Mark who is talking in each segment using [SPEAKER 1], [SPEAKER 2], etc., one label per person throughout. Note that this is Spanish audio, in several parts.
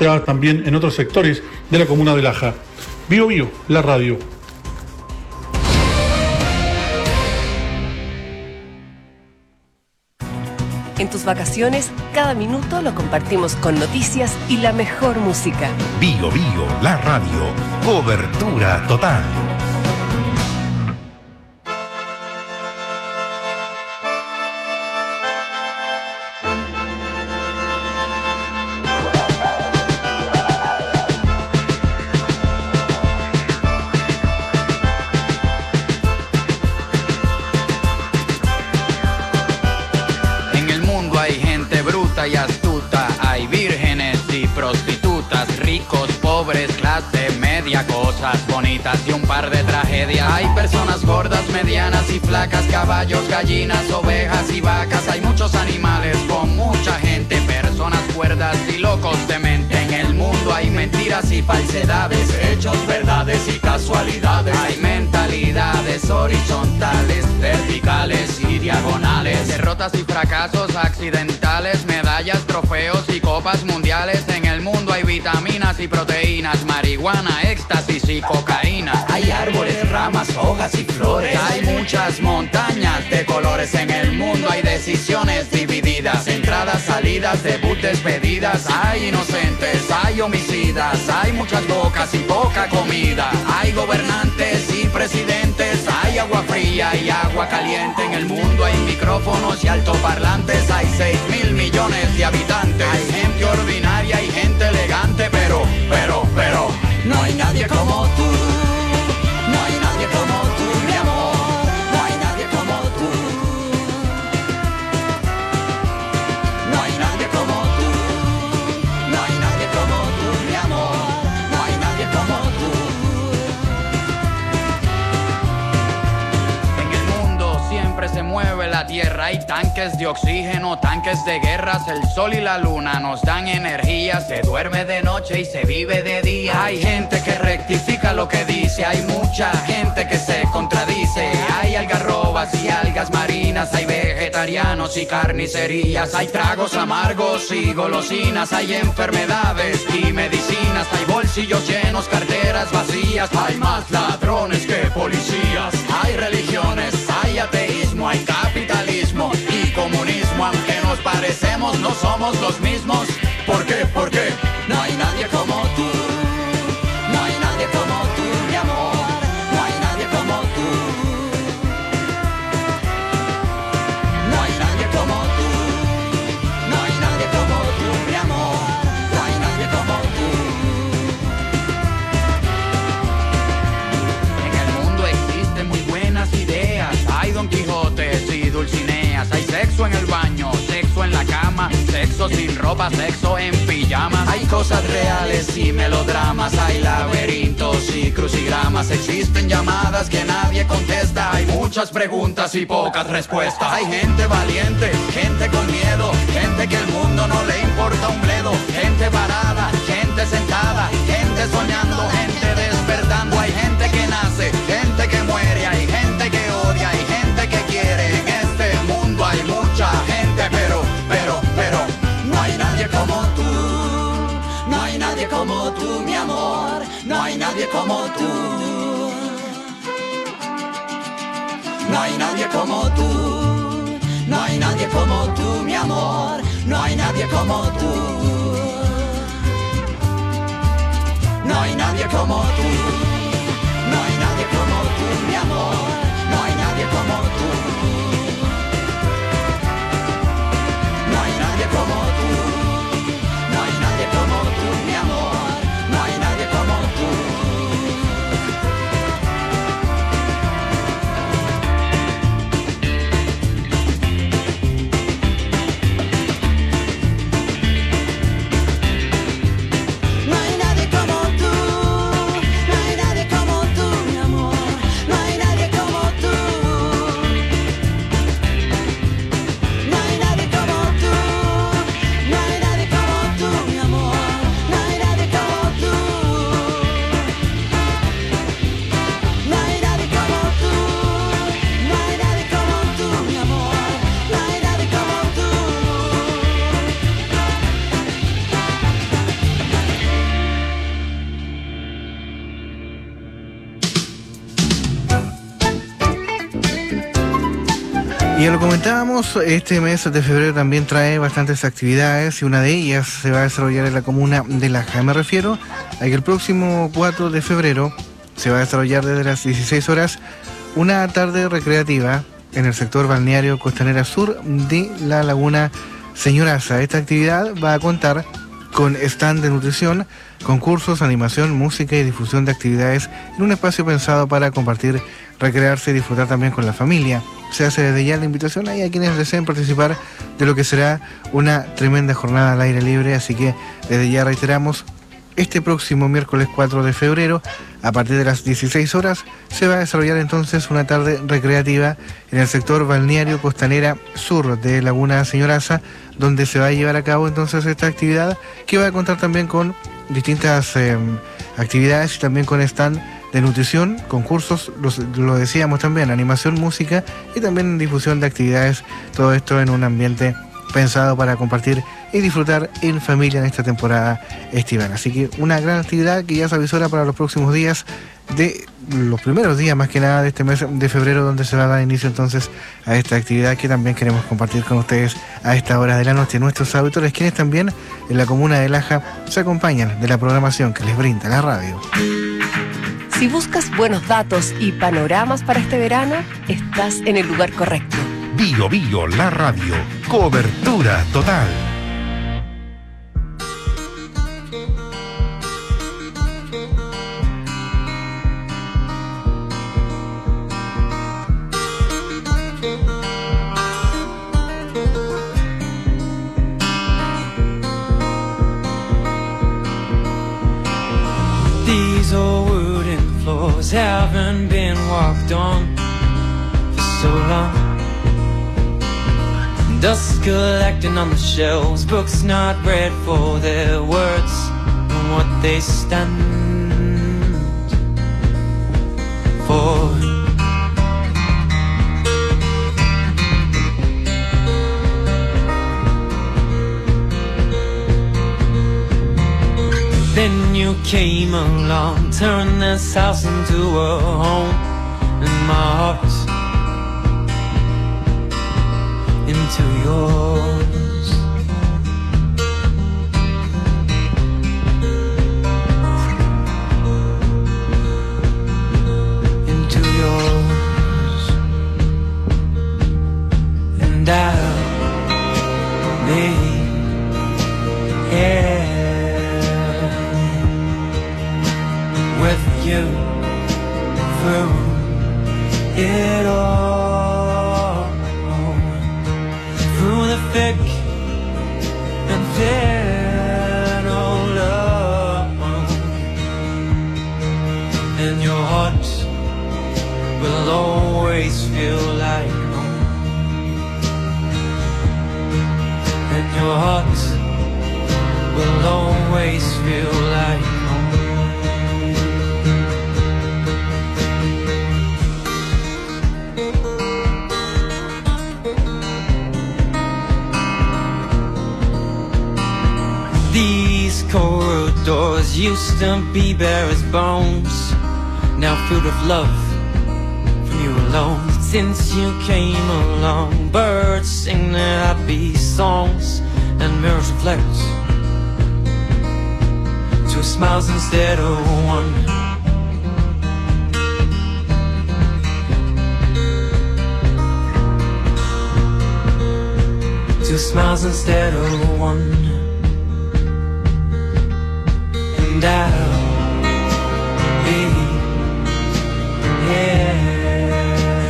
[SPEAKER 1] se da también en otros sectores de la comuna de Laja. Bio Bio, la radio.
[SPEAKER 2] En tus vacaciones, cada minuto lo compartimos con noticias y la mejor música.
[SPEAKER 3] Bio Bio, la radio. Cobertura total.
[SPEAKER 4] Y astuta, hay vírgenes y prostitutas, ricos, pobres, clase media, cosas bonitas y un par de tragedias. Hay personas gordas, medianas y flacas, caballos, gallinas, ovejas y vacas. Hay muchos animales con mucha gente, personas cuerdas y locos de mente. En el mundo hay mentiras y falsedades, hechos, verdades y casualidades. Hay mentalidades horizontales, verticales y diagonales, derrotas y fracasos accidentales, medallas, trofeos y copas mundiales. En el mundo hay vitaminas y proteínas, marihuana, éxtasis y cocaína. Hay árboles, ramas, hojas y flores. Hay muchas montañas de colores. En el mundo hay decisiones divididas, entradas, salidas, debut, despedidas. Hay inocentes, hay homicidas, hay muchas bocas y poca comida. Hay gobernantes y presidentes, hay agua fría y agua caliente. En el mundo hay micrófonos y altoparlantes. Hay 6.000 millones de habitantes. Hay gente ordinaria y gente elegante, pero no hay nadie como tú. No hay nadie como tú, mi amor. No hay nadie como tú. No hay nadie como tú. No hay nadie como tú, mi amor. No hay nadie como tú. En el mundo siempre se mueve la tierra. Hay tanques de oxígeno, tanques de guerras. El sol y la luna nos dan energía. Se duerme de noche y se vive de día. Hay gente que rectifica lo que dice. Hay mucha gente que se contradice. Hay algarrobas y algas marinas. Hay vegetarianos y carnicerías. Hay tragos amargos y golosinas. Hay enfermedades y medicinas. Hay bolsillos llenos, carteras vacías. Hay más ladrones que policías. Hay religiones, hay ateísmo, hay capitalismo y comunismo. Aunque nos parecemos, no somos los mismos. ¿Por qué? Porque no hay nadie como tú. No hay nadie como tú, mi amor. No hay nadie como tú. No hay nadie como tú. No hay nadie como tú, mi amor. No hay nadie como tú. En el mundo existen muy buenas ideas. Hay Don Quijotes y Dulcineas. Hay sexo en el baño, sexo en la cama, sexo sin ropa, sexo en pijamas. Hay cosas reales y melodramas. Hay laberintos y crucigramas. Existen llamadas que nadie contesta. Hay muchas preguntas y pocas respuestas. Hay gente valiente, gente con miedo, gente que el mundo no le importa un bledo. Gente parada, gente sentada, gente soñando, gente despertando. Hay gente que nace, gente que muere. Hay gente que odia, hay gente que quiere. En este mundo hay mucha gente, pero no hay nadie como tú. No hay nadie como tú, mi amor. No hay nadie como tú. No hay nadie como tú. No hay nadie como tú, mi amor. No hay nadie como tú. No hay nadie como tú. No hay nadie como tú, mi amor. No hay nadie como tú. No hay nadie como tú. No hay nadie como tú, mi amor. No hay nadie como tú. No hay nadie como tú. No hay nadie
[SPEAKER 5] Y ya lo comentábamos, este mes de febrero también trae bastantes actividades y una de ellas se va a desarrollar en la comuna de Laja. Me refiero a que el próximo 4 de febrero se va a desarrollar desde las 16 horas una tarde recreativa en el sector balneario Costanera Sur de la Laguna Señoraza. Esta actividad va a contar con stand de nutrición, concursos, animación, música y difusión de actividades en un espacio pensado para compartir, recrearse y disfrutar también con la familia. Se hace desde ya la invitación ahí a quienes deseen participar de lo que será una tremenda jornada al aire libre, así que desde ya reiteramos, este próximo miércoles 4 de febrero, a partir de las 16 horas, se va a desarrollar entonces una tarde recreativa en el sector balneario Costanera Sur de Laguna Señoraza, donde se va a llevar a cabo entonces esta actividad, que va a contar también con distintas actividades y también con stand de nutrición, concursos, lo decíamos también, animación, música y también difusión de actividades, todo esto en un ambiente pensado para compartir y disfrutar en familia en esta temporada estival. Así que una gran actividad que ya se avisora para los próximos días, de los primeros días más que nada de este mes de febrero, donde se va a dar inicio entonces a esta actividad que también queremos compartir con ustedes a esta hora de la noche. Nuestros auditores, quienes también en la comuna de Laja se acompañan de la programación que les brinda la radio.
[SPEAKER 2] Si buscas buenos datos y panoramas para este verano, estás en el lugar correcto.
[SPEAKER 3] Bio Bio, la radio. Cobertura total.
[SPEAKER 6] These old wooden floors haven't been walked on for so long. Dust collecting on the shelves, books not read for their words and what they stand for. Then you came along, turned this house into a home, and my heart into yours. Into yours. And I'll be here with you through it all. Through the thick and thin of love, and your heart will always feel like home, and your heart will always feel like home. These corridors used to be bare as bones, now filled with love from you alone. Since you came along, birds sing their happy songs and mirrors reflect two smiles instead of one. Two smiles instead of one. And I'll be here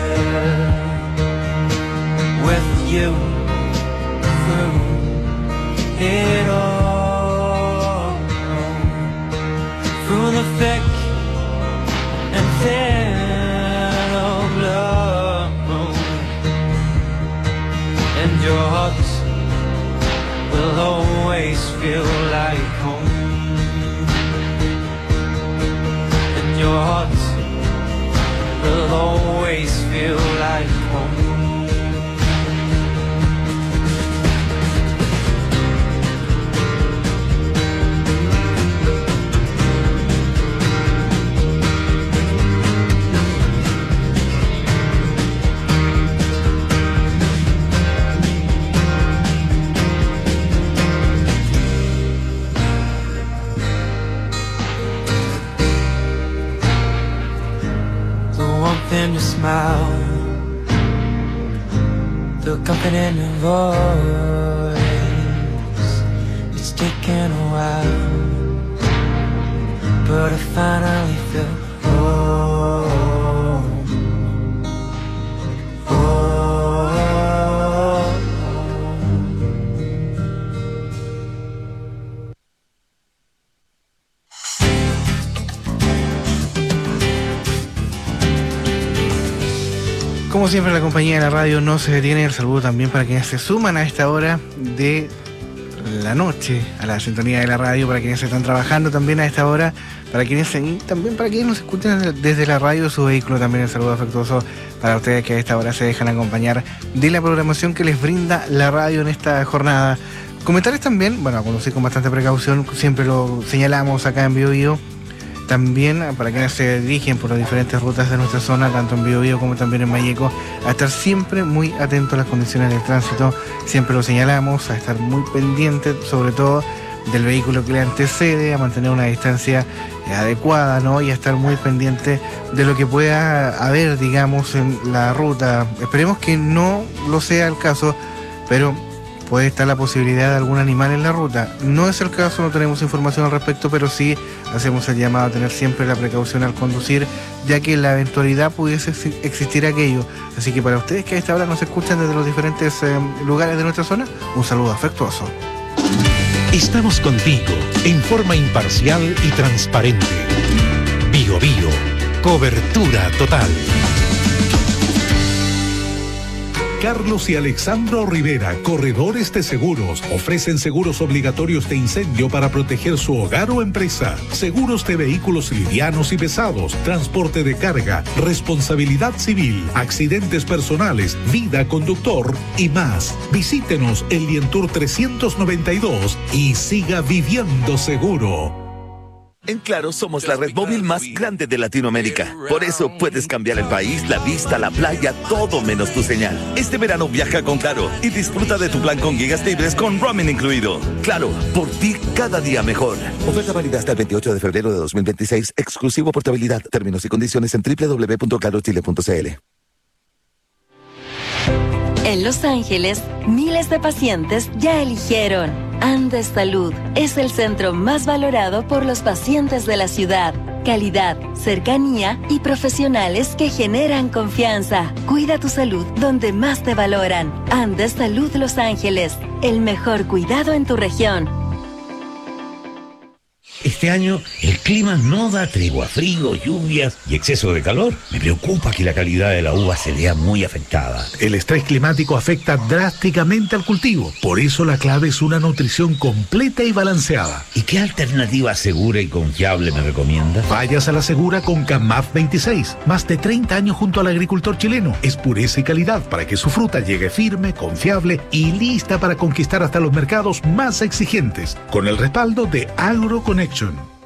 [SPEAKER 6] with you through it all, through the thick and thin of love, and your heart will always feel like home. Your heart will always feel like home. them to smile. The comfort in your voice, it's taken a while, but I finally feel home.
[SPEAKER 5] Como siempre, la compañía de la radio no se detiene. El saludo también para quienes se suman a esta hora de la noche a la sintonía de la radio, para quienes están trabajando también a esta hora, para quienes también para quienes nos escuchan desde la radio, su vehículo. También el saludo afectuoso para ustedes que a esta hora se dejan acompañar de la programación que les brinda la radio en esta jornada. Comentarios también, bueno, a conducir con bastante precaución, siempre lo señalamos acá en Biobío. También para quienes se dirigen por las diferentes rutas de nuestra zona, tanto en Biobío como también en Malleco, a estar siempre muy atentos a las condiciones del tránsito. Siempre lo señalamos, a estar muy pendientes, sobre todo del vehículo que le antecede, a mantener una distancia adecuada, ¿no? Y a estar muy pendiente de lo que pueda haber, digamos, en la ruta. Esperemos que no lo sea el caso, pero puede estar la posibilidad de algún animal en la ruta. No es el caso, no tenemos información al respecto, pero sí hacemos el llamado a tener siempre la precaución al conducir, ya que en la eventualidad pudiese existir aquello. Así que para ustedes que a esta hora nos escuchan desde los diferentes lugares de nuestra zona, un saludo afectuoso.
[SPEAKER 3] Estamos contigo en forma imparcial y transparente. Biobío, cobertura total.
[SPEAKER 7] Carlos y Alexandro Rivera, corredores de seguros, ofrecen seguros obligatorios de incendio para proteger su hogar o empresa, seguros de vehículos livianos y pesados, transporte de carga, responsabilidad civil, accidentes personales, vida conductor y más. Visítenos en Lientour 392 y siga viviendo seguro.
[SPEAKER 8] En Claro somos la red móvil más grande de Latinoamérica. Por eso puedes cambiar el país, la vista, la playa, todo menos tu señal. Este verano viaja con Claro y disfruta de tu plan con gigas libres con roaming incluido. Claro, por ti cada día mejor. Oferta válida hasta el 28 de febrero de 2026. Exclusivo portabilidad. Términos y condiciones en www.clarochile.cl.
[SPEAKER 9] En Los Ángeles, miles de pacientes ya eligieron Andes Salud. Es el centro más valorado por los pacientes de la ciudad. Calidad, cercanía y profesionales que generan confianza. Cuida tu salud donde más te valoran. Andes Salud Los Ángeles. El mejor cuidado en tu región.
[SPEAKER 10] Este año el clima no da tregua, frío, lluvias y exceso de calor. Me preocupa que la calidad de la uva se vea muy afectada.
[SPEAKER 7] El estrés climático afecta drásticamente al cultivo. Por eso la clave es una nutrición completa y balanceada.
[SPEAKER 10] ¿Y qué alternativa segura y confiable me recomienda?
[SPEAKER 7] Vayas a la segura con CAMAF 26. Más de 30 años junto al agricultor chileno. Es pureza y calidad para que su fruta llegue firme, confiable y lista para conquistar hasta los mercados más exigentes. Con el respaldo de AgroConnection.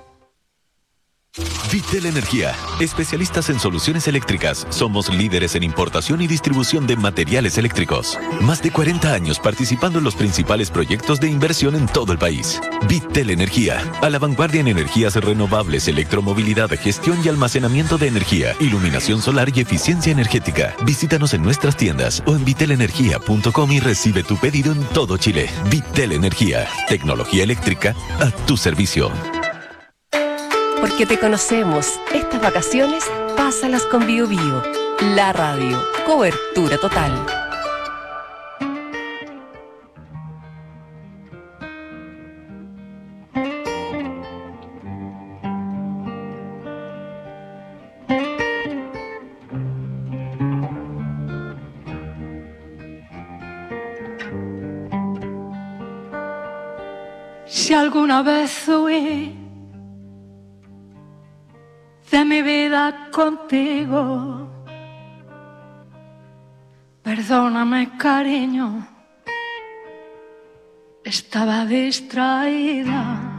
[SPEAKER 11] Vitel Energía, especialistas en soluciones eléctricas. Somos líderes en importación y distribución de materiales eléctricos. Más de 40 años participando en los principales proyectos de inversión en todo el país. Vitel Energía, a la vanguardia en energías renovables, electromovilidad, gestión y almacenamiento de energía, iluminación solar y eficiencia energética. Visítanos en nuestras tiendas o en vitelenergia.com y recibe tu pedido en todo Chile. Vitel Energía, tecnología eléctrica a tu servicio.
[SPEAKER 2] Porque te conocemos. Estas vacaciones, pásalas con Biobío. La radio. Cobertura total.
[SPEAKER 12] Si alguna vez huí de mi vida contigo, perdóname, cariño, estaba distraída,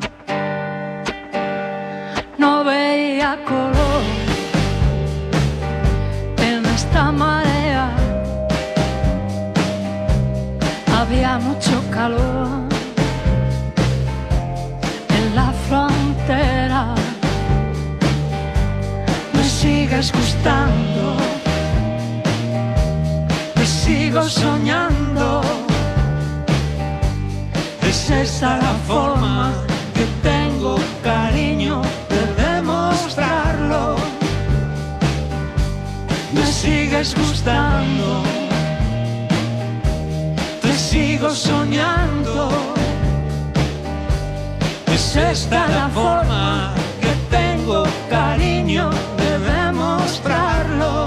[SPEAKER 12] no veía color en esta marea, había mucho calor en la frontera. Sigues gustando sigo soñando. Es esa la forma que tengo, cariño, de demostrarlo. Me sigues gustando, te sigo soñando. Es esta la forma que tengo, cariño, de demostrarlo.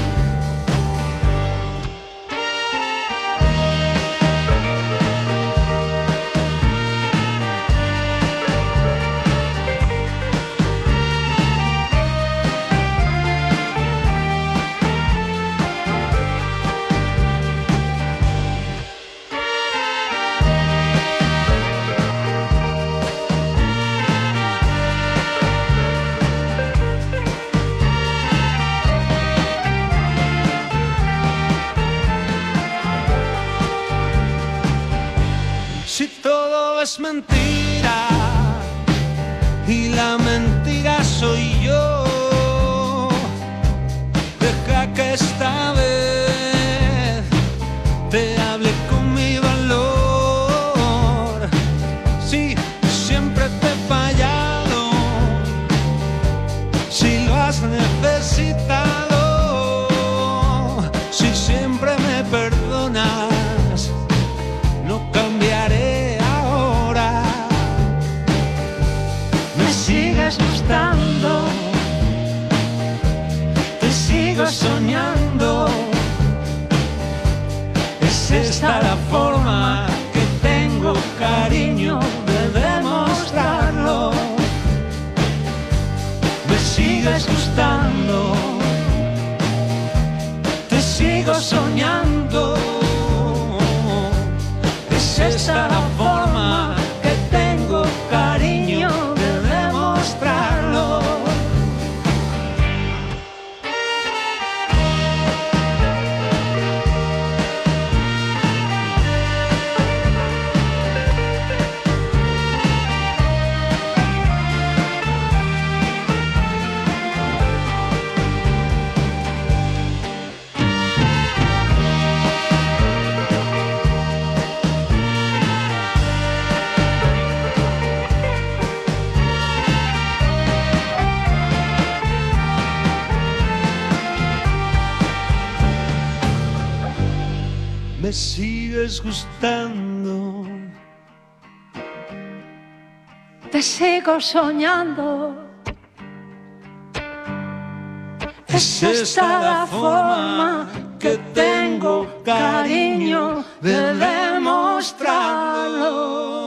[SPEAKER 6] Si todo es mentira y la mentira soy yo, deja que esta vez te hable con mi valor. Si siempre te he fallado, si lo has necesitado, si siempre me perdonas, no cambiaré ahora.
[SPEAKER 12] Me sigues gustando,
[SPEAKER 6] Te sigo soñando. Es esta la forma que tengo, cariño, de demostrarlo. Me sigues gustando, te sigo soñando. Es esta la forma que tengo, cariño, de demostrarlo. Me sigues gustando,
[SPEAKER 12] te sigo soñando. Es esta la forma que tengo, cariño, de demostrarlo.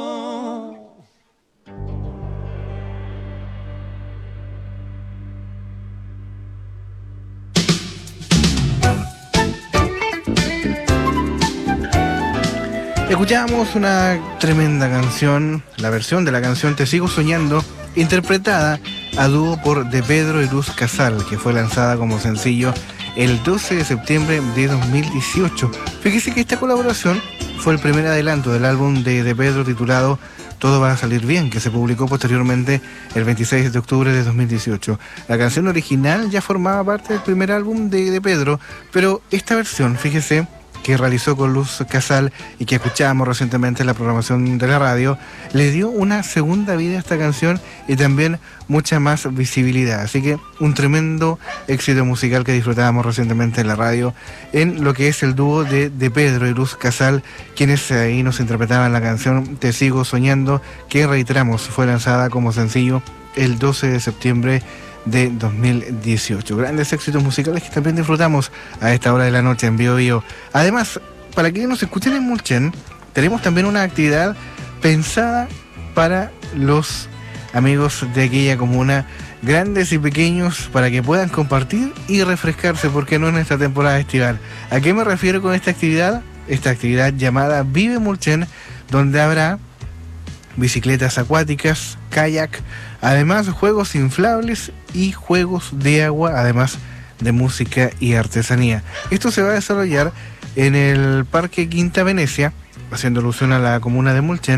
[SPEAKER 5] Escuchamos una tremenda canción, la versión de la canción Te Sigo Soñando, interpretada a dúo por De Pedro y Luz Casal, que fue lanzada como sencillo el 12 de septiembre de 2018. Fíjese que esta colaboración fue el primer adelanto del álbum de Pedro titulado Todo va a salir bien, que se publicó posteriormente el 26 de octubre de 2018. La canción original ya formaba parte del primer álbum de Pedro, pero esta versión, fíjese, que realizó con Luz Casal y que escuchábamos recientemente en la programación de la radio, le dio una segunda vida a esta canción y también mucha más visibilidad. Así que un tremendo éxito musical que disfrutábamos recientemente en la radio en lo que es el dúo de Pedro y Luz Casal, quienes ahí nos interpretaban la canción Te Sigo Soñando, que reiteramos fue lanzada como sencillo el 12 de septiembre de 2018. Grandes éxitos musicales que también disfrutamos a esta hora de la noche en Bio Bio. Además, para quienes nos escuchen en Mulchen, tenemos también una actividad pensada para los amigos de aquella comuna, grandes y pequeños, para que puedan compartir y refrescarse, porque no en esta temporada estival. ¿A qué me refiero con esta actividad? Esta actividad llamada Vive Mulchen, donde habrá bicicletas acuáticas, kayak, además juegos inflables y juegos de agua, además de música y artesanía. Esto se va a desarrollar en el Parque Quinta Venecia, haciendo alusión a la comuna de Mulchen,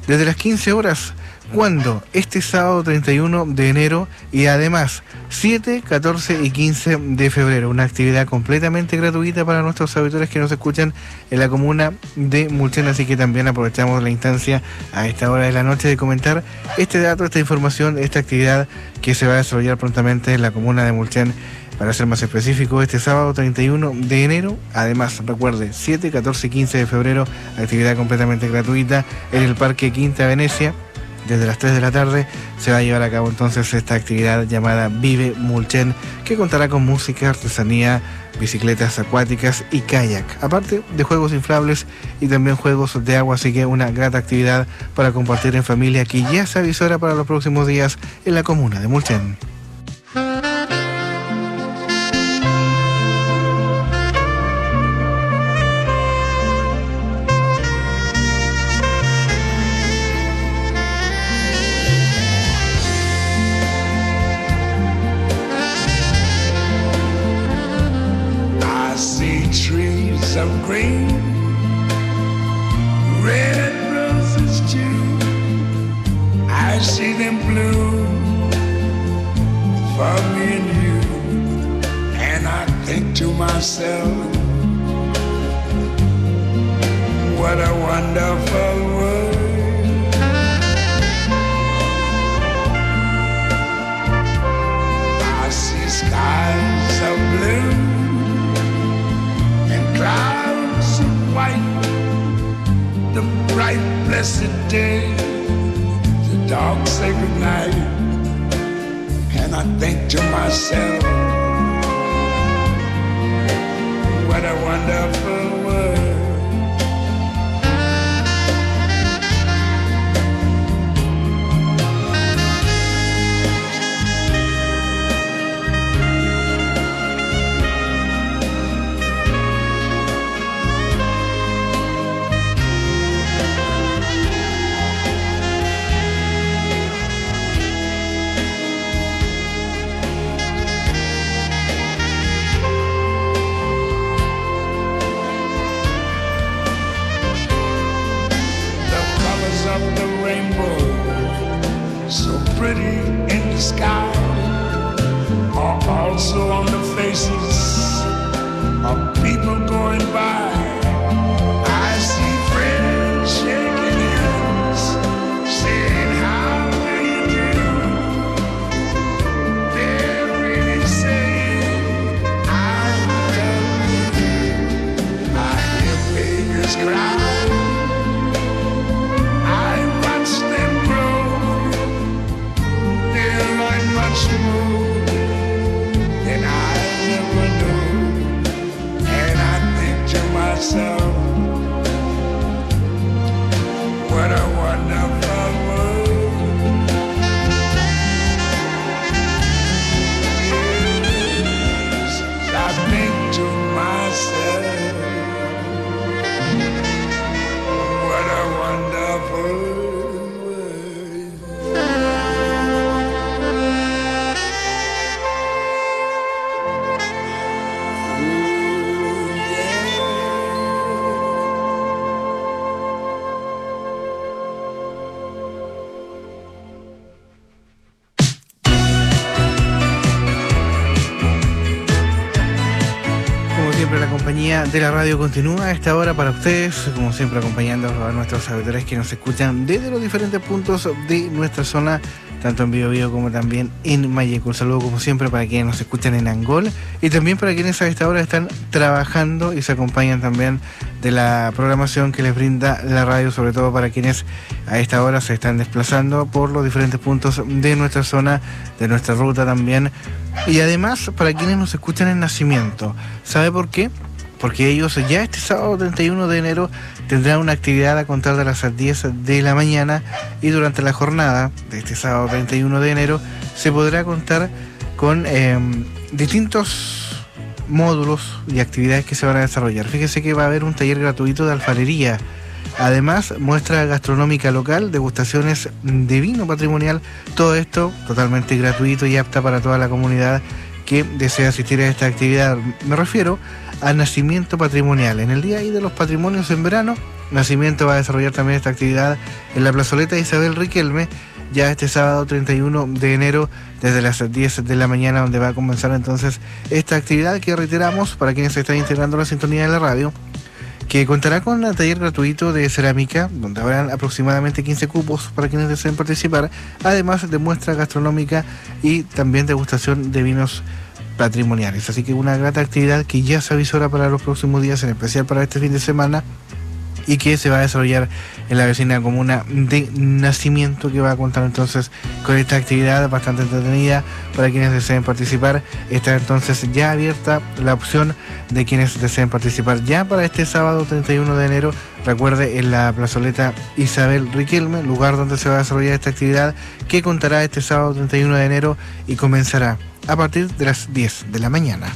[SPEAKER 5] desde las 15 horas. ¿Cuándo? Este sábado 31 de enero y además 7, 14 y 15 de febrero. Una actividad completamente gratuita para nuestros auditores que nos escuchan en la comuna de Mulchen, así que también aprovechamos la instancia a esta hora de la noche de comentar este dato, esta información, esta actividad que se va a desarrollar prontamente en la comuna de Mulchen. Para ser más específico, este sábado 31 de enero, además recuerde, 7, 14 y 15 de febrero, actividad completamente gratuita en el Parque Quinta Venecia. Desde las 3 de la tarde se va a llevar a cabo entonces esta actividad llamada Vive Mulchen, que contará con música, artesanía, bicicletas acuáticas y kayak, aparte de juegos inflables y también juegos de agua, así que una grata actividad para compartir en familia que ya se avisora para los próximos días en la comuna de Mulchen.
[SPEAKER 13] Of green, red roses too. I see them bloom for me and you, and I think to myself, what a wonderful world. I see skies of blue, clouds of white, the bright blessed day, the dark sacred night, and I think to myself, what a wonderful world. Sky are also on the faces of people going by. I see friends shaking hands, saying how do you do. They're really saying I love you. I hear babies cry, I watch them grow. Much more than I ever knew, and I think to myself, what a wonderful world. Yes, I think to myself, what a wonderful world.
[SPEAKER 5] De la radio continúa a esta hora para ustedes, como siempre acompañando a nuestros auditores que nos escuchan desde los diferentes puntos de nuestra zona, tanto en Biobío como también en Mayeco. Un saludo como siempre para quienes nos escuchan en Angol y también para quienes a esta hora están trabajando y se acompañan también de la programación que les brinda la radio, sobre todo para quienes a esta hora se están desplazando por los diferentes puntos de nuestra zona, de nuestra ruta también, y además para quienes nos escuchan en Nacimiento. ¿Sabe por qué? Porque ellos ya este sábado 31 de enero tendrán una actividad a contar de las 10 de la mañana, y durante la jornada de este sábado 31 de enero se podrá contar con distintos módulos y actividades que se van a desarrollar. Fíjese que va a haber un taller gratuito de alfarería, además muestra gastronómica local, degustaciones de vino patrimonial, todo esto totalmente gratuito y apta para toda la comunidad que desea asistir a esta actividad. Me refiero al Nacimiento Patrimonial. En el Día de los Patrimonios en verano, Nacimiento va a desarrollar también esta actividad en la plazoleta Isabel Riquelme, ya este sábado 31 de enero desde las 10 de la mañana, donde va a comenzar entonces esta actividad que reiteramos para quienes se están integrando a la sintonía de la radio, que contará con un taller gratuito de cerámica, donde habrán aproximadamente 15 cupos para quienes deseen participar, además de muestra gastronómica y también degustación de vinos patrimoniales. Así que una grata actividad que ya se avisora para los próximos días, en especial para este fin de semana, y que se va a desarrollar en la vecina comuna de Nacimiento, que va a contar entonces con esta actividad bastante entretenida para quienes deseen participar. Está entonces ya abierta la opción de quienes deseen participar ya para este sábado 31 de enero. Recuerde, en la plazoleta Isabel Riquelme, lugar donde se va a desarrollar esta actividad, que contará este sábado 31 de enero y comenzará a partir de las 10 de la mañana.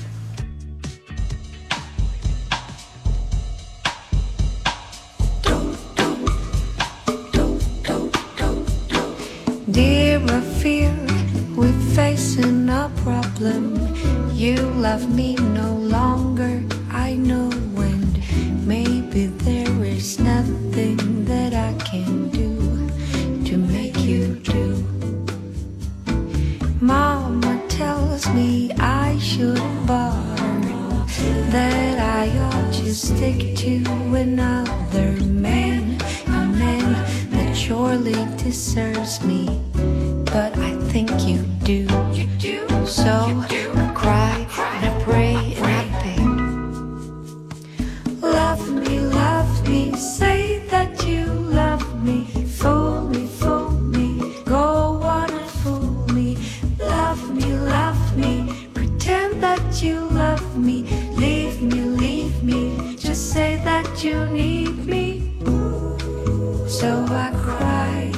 [SPEAKER 12] Dear, I fear we're facing a problem. You love me no longer, I know, and maybe there is nothing that I can do to make you do. Mama tells me I shouldn't bother, that I ought to stick to another man, a man that surely deserves me, but I think you do. So I cry and I pray and I beg. Love me, say that you love me. Fool me, go on and fool me. Love me, pretend that you love me. Leave me, just say that you need me. So I cry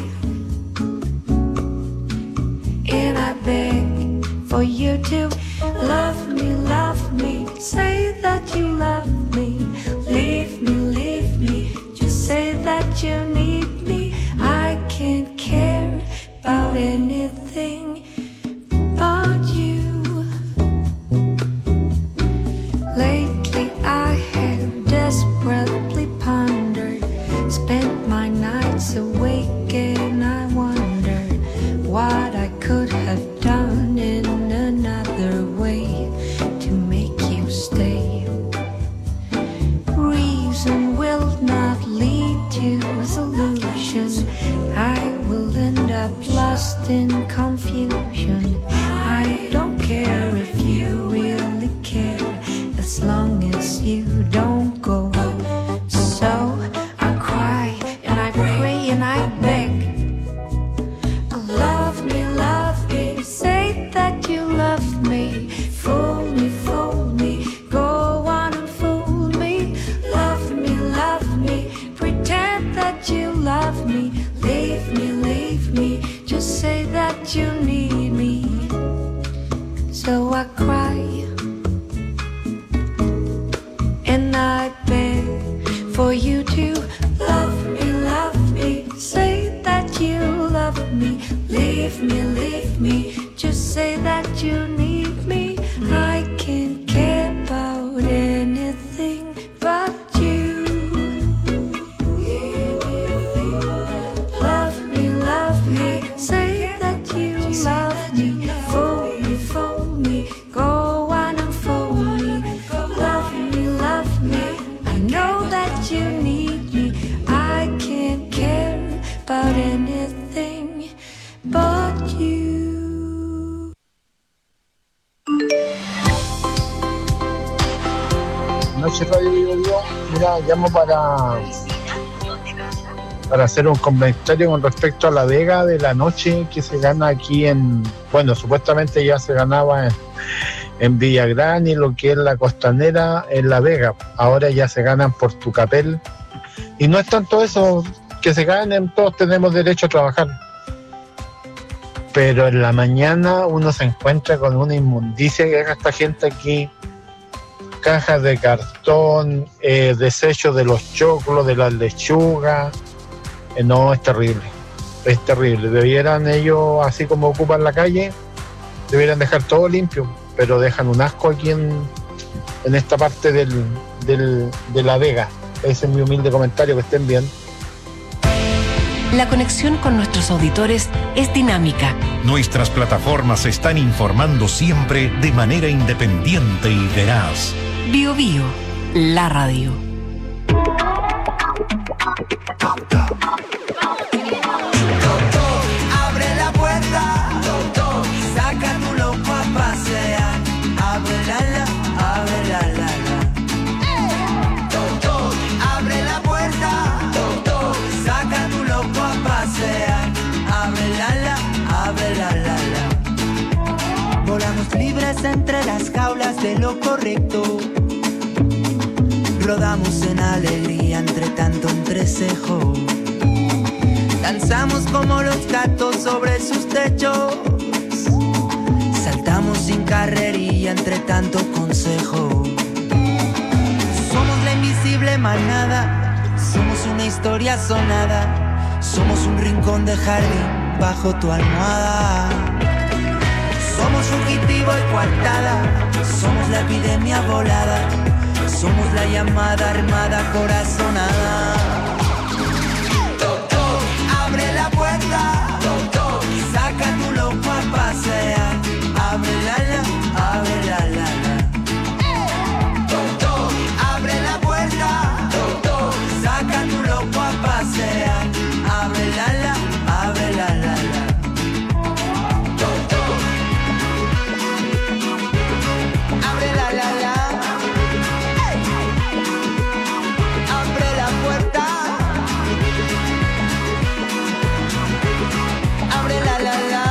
[SPEAKER 12] and I beg for you to love me, say that you love me. Leave me, just say that you need me. I can't care about anything but you. Lately I have desperately pondered, spent my nights awake and I wondered what I could have done in another way to make you stay. Reason will not lead to solution. I will end up lost in confusion. I don't care if you really care, as long as you don't go. So I cry and I pray and I beg. Love me, say that you love me. Fool me, go on and fool me. Love me, pretend that you love me. Leave me, just say that you need me. So I cry and I beg for you to love me, say that you love me. Leave me, just say that you need me. I can't care about anything but you. Love me, say that you love me. Fool me, go on and fool me. Love me, I know that you need me. I can't care about anything but you.
[SPEAKER 14] Noche Radio Vivo. Mira, llamo para hacer un comentario con respecto a la vega de la noche que se gana aquí bueno, supuestamente ya se ganaba en Villagrán y lo que es la Costanera en La Vega. Ahora ya se ganan por Tucapel. Y no es tanto eso, que se ganen, todos tenemos derecho a trabajar. Pero en la mañana uno se encuentra con una inmundicia que haga esta gente aquí. Cajas de cartón, desechos de los choclos, de las lechugas. No, es terrible. Debieran ellos, así como ocupan la calle, debieran dejar todo limpio. pero dejan un asco aquí en esta parte de La Vega. Ese es mi humilde comentario, que estén bien.
[SPEAKER 2] La conexión con nuestros auditores es dinámica.
[SPEAKER 3] Nuestras plataformas están informando siempre de manera independiente y veraz.
[SPEAKER 2] Bio Bio, la radio.
[SPEAKER 6] Abre la puerta, saca tu loco a pasear. Abre la la, abre la la la. Abre la puerta, saca tu loco a pasear. Abre la la, abre la la la. Volamos libres entre las jaulas de lo correcto. Rodamos en alegría entre tanto entrecejo. Danzamos como los gatos sobre sus techos. Saltamos sin carrería entre tanto consejo. Somos la invisible manada. Somos una historia sonada. Somos un rincón de jardín bajo tu almohada. Somos fugitivo y coartada. Somos la epidemia volada. Somos la llamada armada corazonada. Abre la puerta, saca tu loco a pasear. Abre la la, abre la la la. Abre la puerta, saca tu loco a pasear. Abre la la, abre la la la. Abre la la la. Abre la puerta. Abre la la la.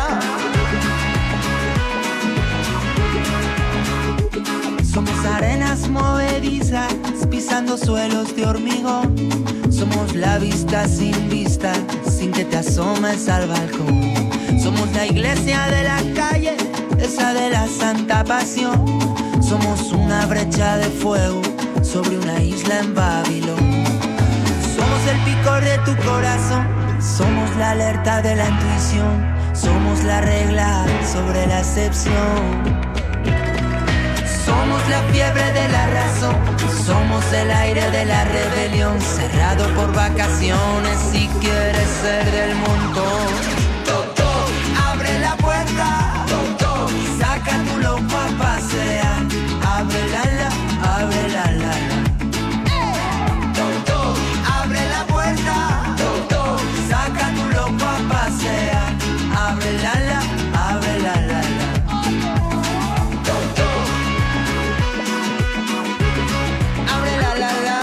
[SPEAKER 6] Somos arenas movedizas pisando suelos de hormigón. Somos la vista, sin que te asomes al balcón. Somos la iglesia de la calle, esa de la santa pasión. Somos una brecha de fuego sobre una isla en Babilón. Somos el picor de tu corazón. Somos la alerta de la intuición. Somos la regla sobre la excepción. Somos la fiebre de la razón. Somos el aire de la rebelión. Cerrado por vacaciones si quieres ser del montón. Abre la puerta, saca tu loco a pasear. Abre la la, abre la la la. Abre la puerta, saca tu loco a pasear. Abre la la, abre la la la. Abre la la la.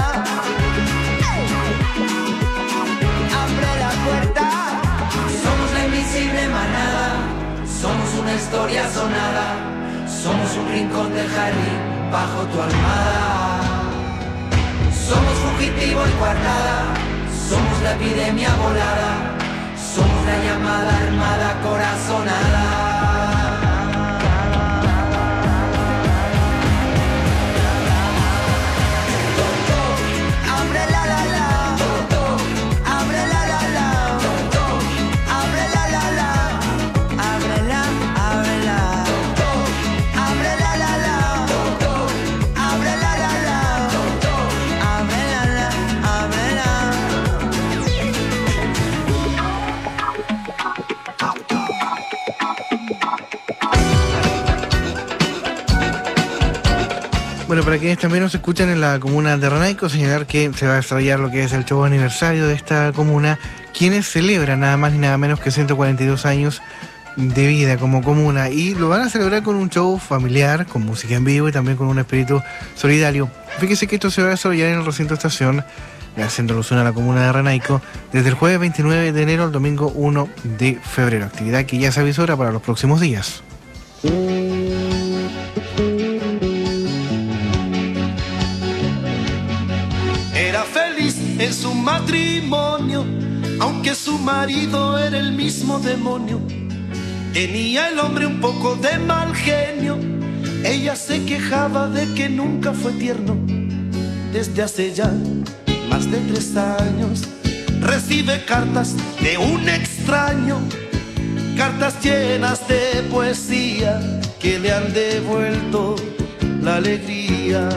[SPEAKER 6] Abre la puerta. Somos la invisible manada. Somos una historia sonada. Somos un rincón del jardín bajo tu almohada. Somos fugitivo y coartada. Somos la epidemia volada. Somos la llamada armada corazonada. Abre la la la. Abre la la la. Abre la la la. Abre la, abre la. Abre la la la. Abre la la la. Abre la la, abre la.
[SPEAKER 5] Bueno, para quienes también nos escuchan en la comuna de Renaico, señalar que se va a desarrollar lo que es el show aniversario de esta comuna, quienes celebran nada más ni nada menos que 142 años de vida como comuna, y lo van a celebrar con un show familiar, con música en vivo y también con un espíritu solidario. Fíjese que esto se va a desarrollar en el recinto estación, haciendo alusión a la comuna de Renaico, desde el jueves 29 de enero al domingo 1 de febrero, actividad que ya se avisora para los próximos días.
[SPEAKER 15] Era feliz en su matrimonio, aunque su marido era el mismo demonio. Tenía el hombre un poco de mal genio. Ella se quejaba de que nunca fue tierno. Desde hace ya más de 3 años recibe cartas de un extraño, cartas llenas de poesía que le han han devuelto la alegría.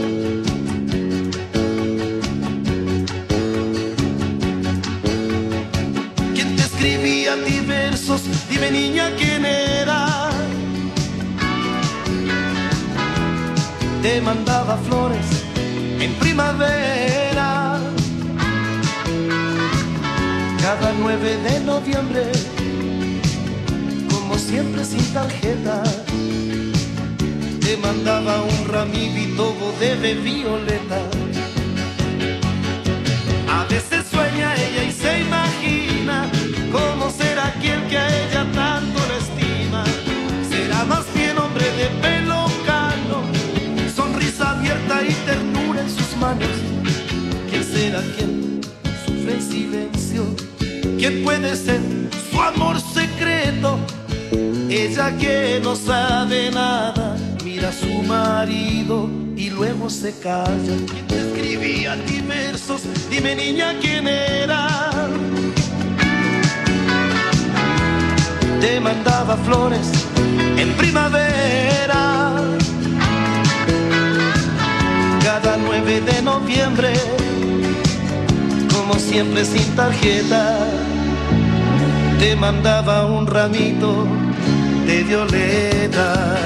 [SPEAKER 15] ¿Quién te escribía a ti versos? Dime, niña, ¿quién era? Te mandaba flores en primavera. Cada 9 de noviembre, como siempre sin tarjeta, te mandaba un ramito de violeta. A veces sueña ella y se imagina cómo será aquel que a ella tanto la estima. Será más bien hombre de pelo cano, sonrisa abierta y ternura en sus manos. ¿Quién será quien sufre en silencio? ¿Quién puede ser su amor secreto? Ella que no sabe nada, mira a su marido y luego se calla. ¿Quién te escribía a ti versos? Dime, niña, ¿quién era? Te mandaba flores en primavera. Cada 9 de noviembre, como siempre sin tarjeta, te mandaba un ramito de violeta.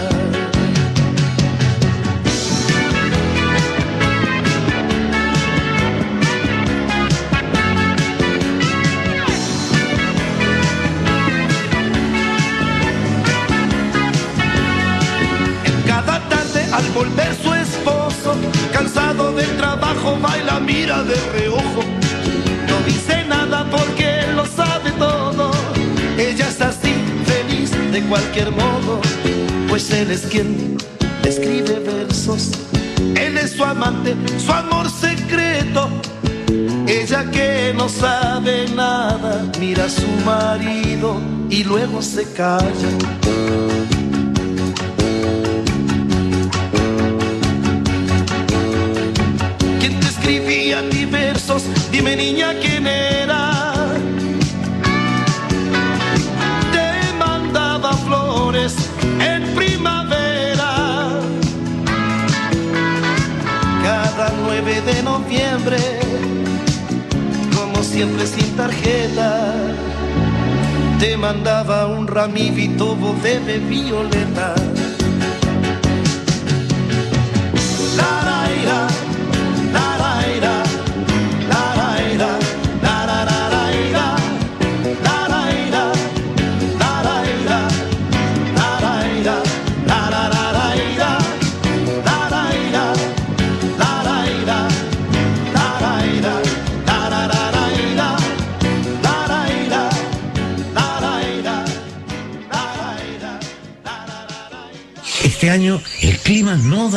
[SPEAKER 15] En cada tarde al volver su esposo, cansado del trabajo, baila, mira de reojo. No dice nada porque él lo sabe todo. Ella es así, feliz de cualquier modo, pues él es quien le escribe versos. Él es su amante, su amor secreto. Ella que no sabe nada, mira a su marido y luego se calla. ¿Quién te escribía a ti versos? Dime, niña, ¿quién era? Te mandaba flores en primavera. Cada 9 de noviembre, como siempre sin tarjeta, te mandaba un ramito de violeta.
[SPEAKER 10] Este año el clima no da